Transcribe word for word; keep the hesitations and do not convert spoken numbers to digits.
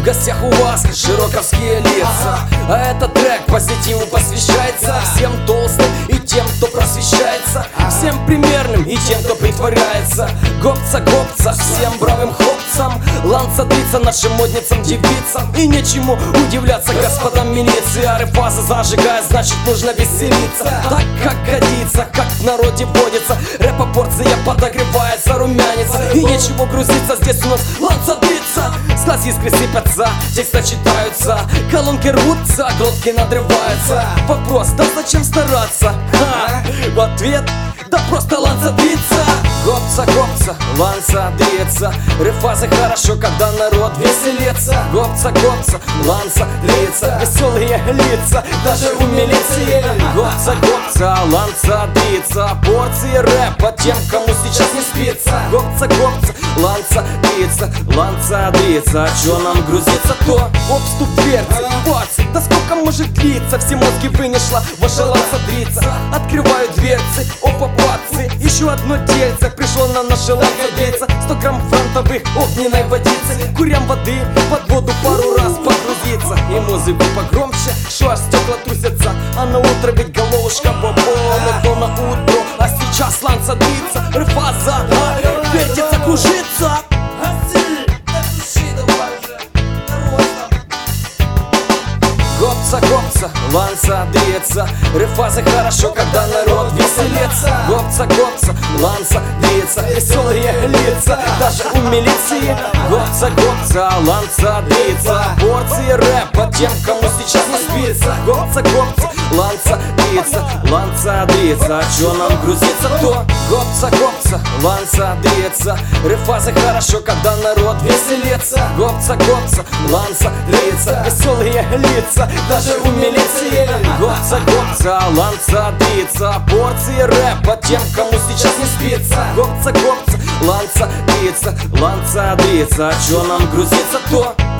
гостях у вас широковские лица. А этот трек позитиву посвящается всем толстым и тем, кто просвещается, всем примерным и тем, кто притворяется. Гопца, гопца, всем бравым хлопцам, ланца длится нашим модницам, девицам. И нечему удивляться господам милиции. Арефаза зажигает, значит нужно веселиться, так как годится, как в народе водится. Рэпа порция подогревается, румянится. И нечего грузиться, здесь у нас ланца длится. С глаз искры сыпятся, текста читаются, колонки рвутся, глотки надрываются. Вопрос, да зачем стараться? Ха! В ответ, да просто ланца длится. Гопца, гопца, ланца длится. Рефазы хорошо, когда народ веселится. Гопца, гопца, ланца длится. Веселые лица, даже у милиции. Гопца, гопца, ланца длится. Порции рэпа тем, кому сейчас не спится. Гопца, гопца, ланца длится. Ланца длится, а чё нам грузится-то? Обступ дверцы, пацы, да сколько может длиться? Все мозги вынесла, ваша ланца длится. Открываю дверцы, опа, пацы. Еще одно тельце пришло на наши ланцы длится. Сто грамм фронтовых огненной водицы. Курям воды, под воду пару раз погрузиться. И музыку погромче, шо аж стекла трусятся. А на утро ведь головушка бобо. Но на утро, а сейчас ланца длится. Рефаза, а, вертится, кружится. Гопца, гопца, ланца длится. Рефазы хорошо, когда народ веселится. Гопца, гопца, ланца длится. Веселые лица, даже у милиции. Гопца, гопца, ланца длится. Порции рэпа тем, кому сейчас не спится. Гопца, гопца, ланца длится. Ланца длится, а чё нам грузится-то? Гопца, гопца, ланца длится. Рефазы хорошо, когда народ веселится. Гопца, гопца, ланца длится. Веселые лица, даже у милиции. Гопца, гопца, ланца длится. Порции рэпа тем, кому сейчас не спится. Гопца, гопца, ланца длится. Ланца длится, а чё нам грузится-то?